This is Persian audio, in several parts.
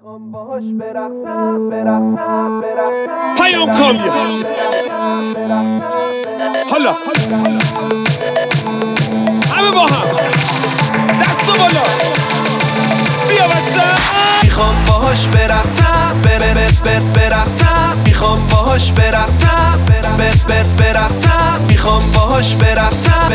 میخوام باهاش برقصم پیام کامیه حالا همه با هم دست بالا بیا وسط. میخوام باهاش برقصم برقصم میخوام باهاش برقصم برقصم میخوام باهاش برقصم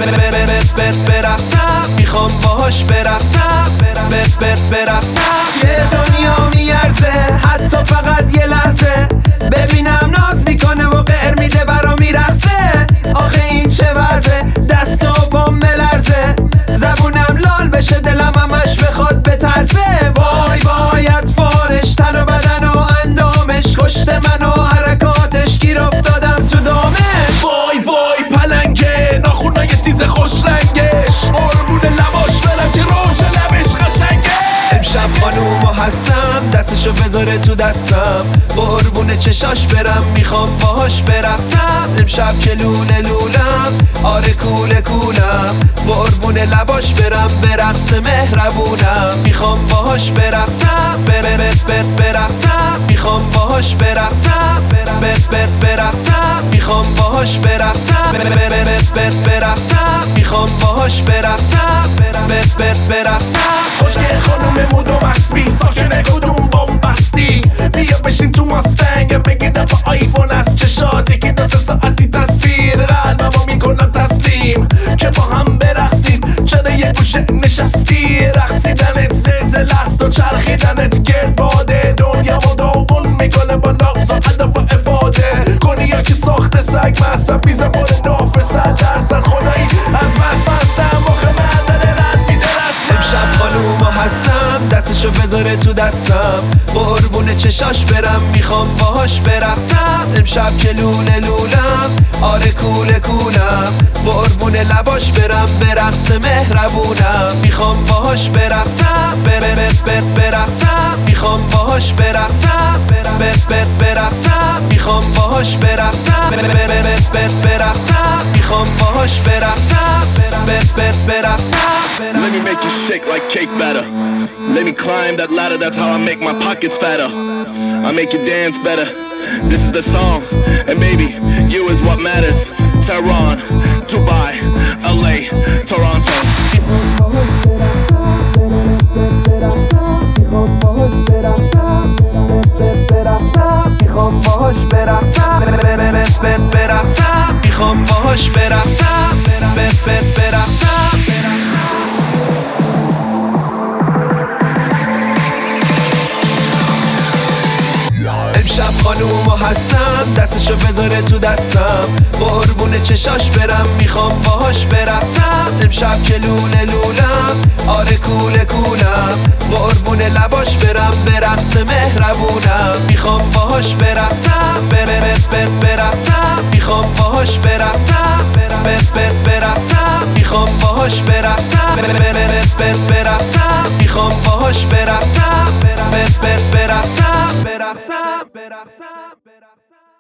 برقصم میخوام باهاش برقصم برقصم. یه دنیا میارزه حتی فقط یه لحظه ببینم ناز میکنه و قهر میده برا میرقصه. آخه این چه وضعه دست و پام بلرزه زبونم لال بشه دلم همش بخواد بترسه. وای وای اطفالش تن و بدن و اندامش کشت من و حرکاتش گیر افتادم تو دامش. وای وای پلنگه ناخونای تیز خوش رنگش قربون لباش برم که روش لبش قشنگه. امشب خانومو هستم دستشو بذاره تو دستم قربون چشاش برم میخوام باهاش برقصم. امشب که لوله لولم آره کوله کولم قربون لباش برم برقص مهربونم. میخوام باهاش برقصم برقصم میخوام باهاش برقصم برقصم میخوام باهاش برقصم برقصم میخوام باهاش برقصم برقصم. خوشگل خانوم مود و مسبی ساکنه کدوم بامبستی بیا بشین تو ماستنگ بگیدم با آیفون از چشات یکی دو سه ساعتی تصویر قلبمو میکنم تسلیم که با هم برقصیم. چرا یه گوشه نشستی رقصیدنت زلزله است و چرخیدنت گرد باده دنیامو داغون میکنه با نقص و ادب و افاده کنی یا که ساخت سگ مصب میزه باره نافه 100% خدایی از مستم آخه مردن رد میده رسمم. امشب خانومو هستم دستشو بذاره تو دستم قربون چشاش برم میخوام باهاش برقصم. امشب که لوله لولم آره کوله کولم قربون لباش برم برقص مهربونم. میخوام باهاش برقصم برقصم میخوام باهاش برقصم برقصم میخوام باهاش برقصم برقصم میخوام باهاش برقصم برقصم. Let me make you shake like cake batter. Let me climb that ladder, that's how I make my pockets fatter. I make you dance better. This is the song, and baby, you is what matters. Tehran, Dubai, LA, Toronto. میخوام باهاش برقصم میخوام باهاش برقصم برقصم. امشب خانومو هستم دستشو بذاره تو دستم قربون چشاش برم میخوام باهاش برقصم. امشب که لوله لولم آره کوله کولم قربون لباش برم برقص مهربونم. میخوام باهاش برقصم برقصم میخوام باهاش برقصم برقصم میخوام باهاش برقصم برقصم میخوام باهاش برقصم برقصم.